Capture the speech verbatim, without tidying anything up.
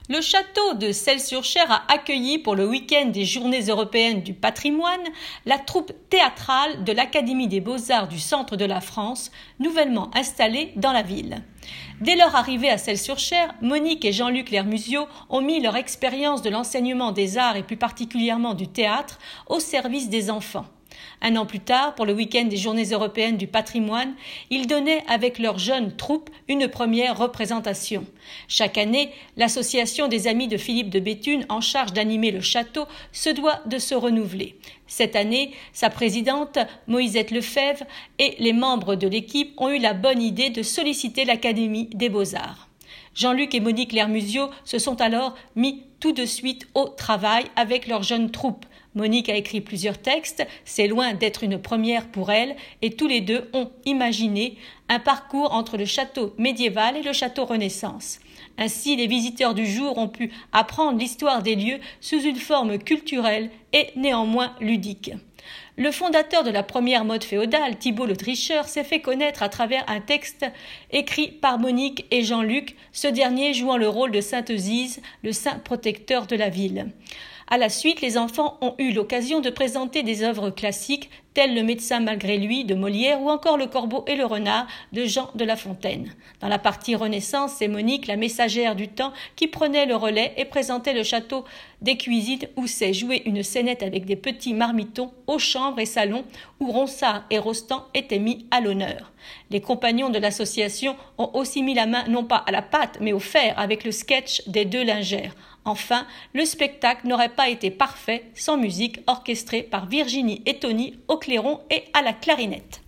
Le château de Celles-sur-Cher a accueilli pour le week-end des Journées européennes du patrimoine la troupe théâtrale de l'Académie des Beaux-Arts du centre de la France, nouvellement installée dans la ville. Dès leur arrivée à Celles-sur-Cher, Monique et Jean-Luc Lermusio ont mis leur expérience de l'enseignement des arts et plus particulièrement du théâtre au service des enfants. Un an plus tard, pour le week-end des Journées européennes du patrimoine, ils donnaient avec leur jeune troupe une première représentation. Chaque année, l'association des Amis de Philippe de Béthune, en charge d'animer le château, se doit de se renouveler. Cette année, sa présidente, Moïsette Lefebvre, et les membres de l'équipe ont eu la bonne idée de solliciter l'Académie des Beaux-Arts. Jean-Luc et Monique Lermusio se sont alors mis tout de suite au travail avec leur jeune troupe. Monique a écrit plusieurs textes, c'est loin d'être une première pour elle, et tous les deux ont imaginé un parcours entre le château médiéval et le château Renaissance. Ainsi, les visiteurs du jour ont pu apprendre l'histoire des lieux sous une forme culturelle et néanmoins ludique. Le fondateur de la première mode féodale, Thibault le Tricheur, s'est fait connaître à travers un texte écrit par Monique et Jean-Luc, ce dernier jouant le rôle de Sainte Zize, le saint protecteur de la ville. À la suite, les enfants ont eu l'occasion de présenter des œuvres classiques telles Le médecin malgré lui de Molière ou encore Le corbeau et le renard de Jean de La Fontaine. Dans la partie Renaissance, c'est Monique, la messagère du temps, qui prenait le relais et présentait le château des Cuisites où s'est jouée une scénette avec des petits marmitons aux chambres et salons où Ronsard et Rostand étaient mis à l'honneur. Les compagnons de l'association ont aussi mis la main non pas à la pâte mais au fer avec le sketch des deux lingères. Enfin, le spectacle n'aurait pas été parfait sans musique orchestrée par Virginie et Tony au clairon et à la clarinette.